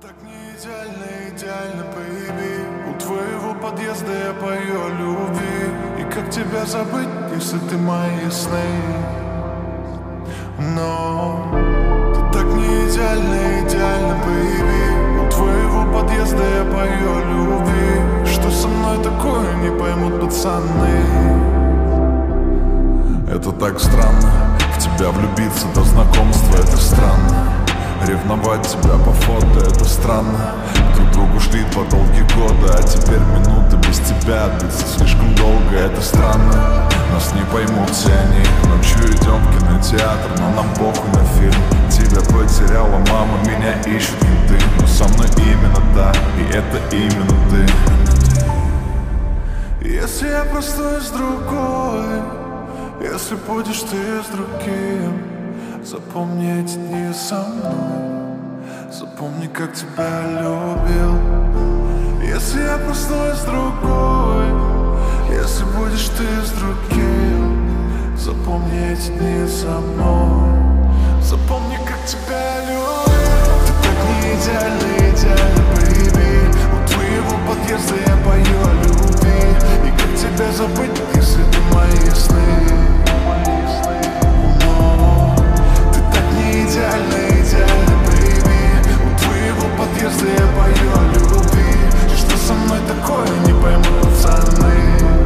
Так не идеально, идеально, baby. У твоего подъезда я пою о любви. И как тебя забыть, если ты мои сны? Но ты так не идеально, идеально, baby. У твоего подъезда я пою о любви. Что со мной такое, не поймут пацаны. Это так странно, в тебя влюбиться до знакомства, это странно. Ревновать тебя по фото, это странно. Друг другу шли 2 долгих года, а теперь минуты без тебя длится слишком долго, это странно. Нас не поймут все они. Ночью идем в кинотеатр, но нам похуй на фильм. Тебя потеряла мама, меня ищут менты. Но со мной именно та, и это именно ты. Если я проснусь с другой, если будешь ты с другим, запомни эти дни со мной. Запомни, как тебя любил. Если я проснусь с другой, если будешь ты с другим, запомни эти дни со мной. Запомни, как тебя любил. Ты так не идеально, идеально, baby. У твоего подъезда я пою о любви. И как тебя забыть, если ты мои сны? Идеально, идеально, baby. У твоего подъезда я пою о любви. И что со мной такое, не поймут пацаны.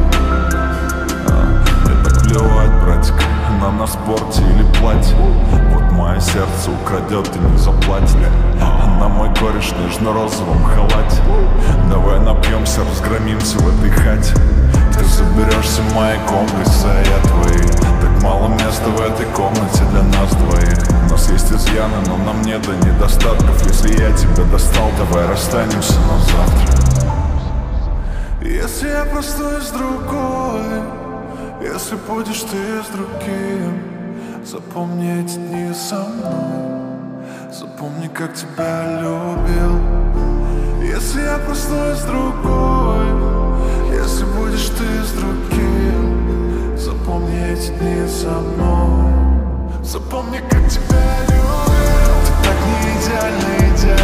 Мне так плевать, братик, на спорте или платье. Вот мое сердце украдет и не заплатит. На мой кореш в нежно-розовом халате. Давай напьемся, разгромимся в этой хате. Ты заберешься в мои комплексы, а я твои. Так мало места в этой комнате для нас двоих. У нас есть изъяны, но нам нет до недостатков. Если я тебя достал, давай расстанемся на завтра. Если я проснусь с другой, если будешь ты с другим, запомни эти дни со мной. Запомни, как тебя любил. Если я проснусь с другой, если будешь ты с другим, запомни эти дни со мной. Запомни, как тебя любил. Ты так не идеально, идеально.